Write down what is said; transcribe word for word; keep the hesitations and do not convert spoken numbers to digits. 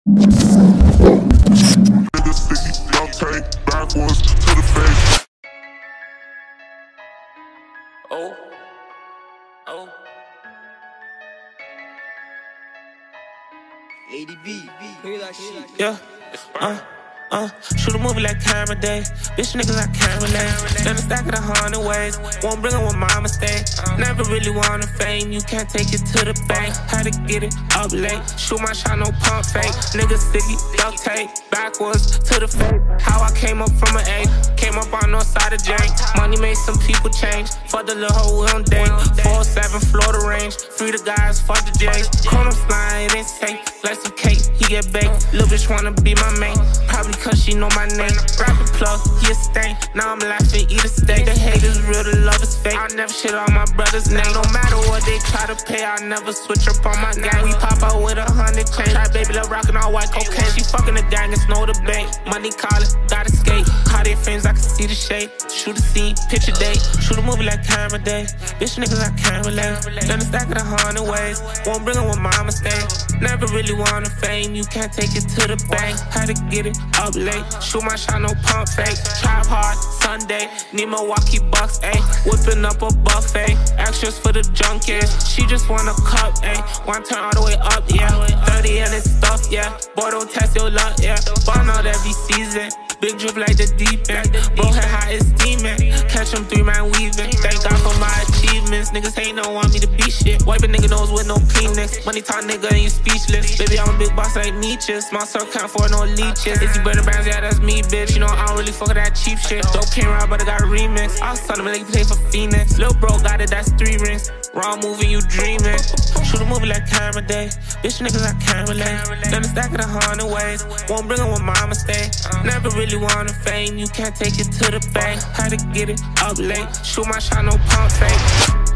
Nigga sticky, y'all take backwards to the face. Oh, oh. A D B, hear that shit. Yeah, uh, uh, shoot a movie like camera day. Bitch niggas I can't relate. Done a stack of the hundred ways. Won't bring it with my mistake. Never really wanted fame. You can't take it to the bank. Had to get it up late. Shoot my shot, no pump fake. Niggas sticky, duct tape. Backwards to the face. How I came up from an A. Came up on north side of jank. Money made some people change. Fuck the little hoe we on date. four seven Florida range. Free the guys, fuck the J's. Corner flying, it ain't safe. Like some cake, he get baked. Lil' bitch wanna be my main. Probably cause she know my name. Rapper plug, he a stain. Now I'm laughing, eat a steak. The hate is real, the love is fake. I never shit on my brother's name. No matter what they try to pay, I never switch up on my gang. We pop out with a hundred chain. Try baby, lil' rockin' all white cocaine. She fucking the gang, it's no debate. Money calling, gotta skate. Cartier frames, I can see the shape. Shoot a scene, picture date. Shoot a movie like camera day. Bitch niggas I can't relate. Done a stack of the hundred ways. Won't bring it with my mistake. Never really wanted fame. You can't take it to the bank. Had to get it up late. Shoot my shot, no pump fake. Trap hard, Sunday. Need Milwaukee Bucks, ayy. Whipping up a buffet. Extras for the junkies. She just want a cup, ayy. One turn all the way up, yeah. thirty and it's stuff, yeah. Boy, don't test your luck, yeah. Burn out every season. Big drip like the deep end. Bro, head hot, it's steaming. Catch them three man weaving. Thank God for my achievements. Niggas hate, don't want me to be shit. Wipe a nigga nose with no Kleenex. Money talk nigga and you speechless. Baby, I'm a big boss like Meeches. My circle can't afford no leeches. If you better bands, yeah, that's me, bitch. You know I don't really fuck with that cheap shit. Dope came around, but I got a remix. I was telling him nigga play for Phoenix. Lil' bro got it, that's three rings. Wrong movie, you dreaming. Shoot a movie like camera day. Bitch niggas I can't relate. Done a stack of the hundred ways. Won't bring it with my mistake. Never really wanted fame. You can't take it to the bank. Had to get it up late. Shoot my shot, no pump fake.